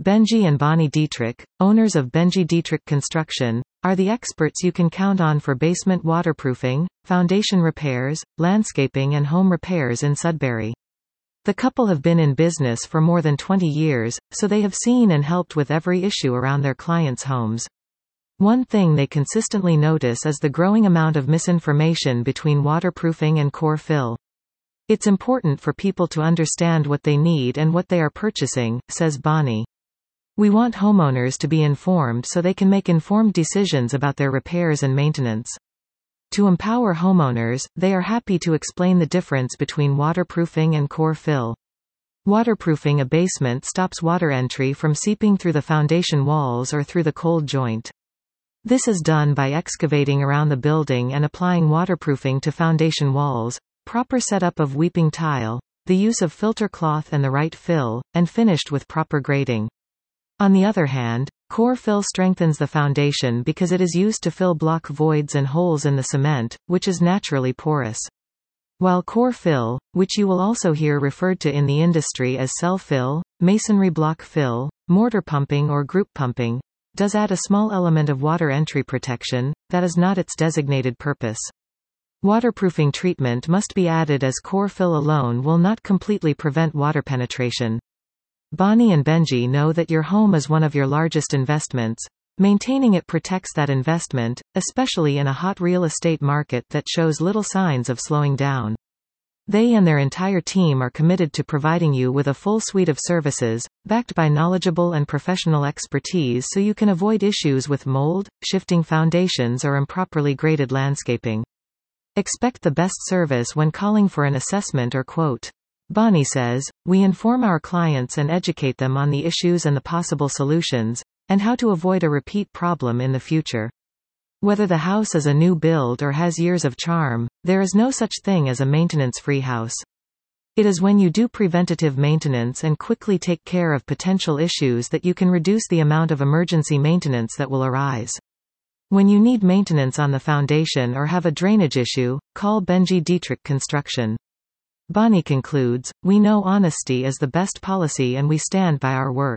Benji and Bonnie Dietrich, owners of Benji Dietrich Construction, are the experts you can count on for basement waterproofing, foundation repairs, landscaping and home repairs in Sudbury. The couple have been in business for more than 20 years, so they have seen and helped with every issue around their clients' homes. One thing they consistently notice is the growing amount of misinformation between waterproofing and core fill. It's important for people to understand what they need and what they are purchasing, says Bonnie. We want homeowners to be informed so they can make informed decisions about their repairs and maintenance. To empower homeowners, they are happy to explain the difference between waterproofing and core fill. Waterproofing a basement stops water entry from seeping through the foundation walls or through the cold joint. This is done by excavating around the building and applying waterproofing to foundation walls, proper setup of weeping tile, the use of filter cloth and the right fill, and finished with proper grading. On the other hand, core fill strengthens the foundation because it is used to fill block voids and holes in the cement, which is naturally porous. While core fill, which you will also hear referred to in the industry as cell fill, masonry block fill, mortar pumping or group pumping, does add a small element of water entry protection, that is not its designated purpose. Waterproofing treatment must be added as core fill alone will not completely prevent water penetration. Bonnie and Benji know that your home is one of your largest investments. Maintaining it protects that investment, especially in a hot real estate market that shows little signs of slowing down. They and their entire team are committed to providing you with a full suite of services, backed by knowledgeable and professional expertise so you can avoid issues with mold, shifting foundations or improperly graded landscaping. Expect the best service when calling for an assessment or quote. Bonnie says, we inform our clients and educate them on the issues and the possible solutions, and how to avoid a repeat problem in the future. Whether the house is a new build or has years of charm, there is no such thing as a maintenance-free house. It is when you do preventative maintenance and quickly take care of potential issues that you can reduce the amount of emergency maintenance that will arise. When you need maintenance on the foundation or have a drainage issue, call Benji Dietrich Construction. Bonnie concludes, we know honesty is the best policy and we stand by our work.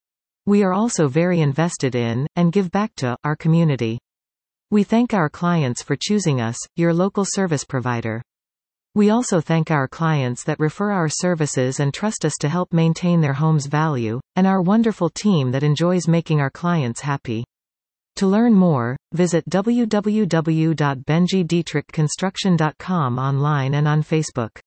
We are also very invested in, and give back to, our community. We thank our clients for choosing us, your local service provider. We also thank our clients that refer our services and trust us to help maintain their home's value, and our wonderful team that enjoys making our clients happy. To learn more, visit www.benjidietrichconstruction.com online and on Facebook.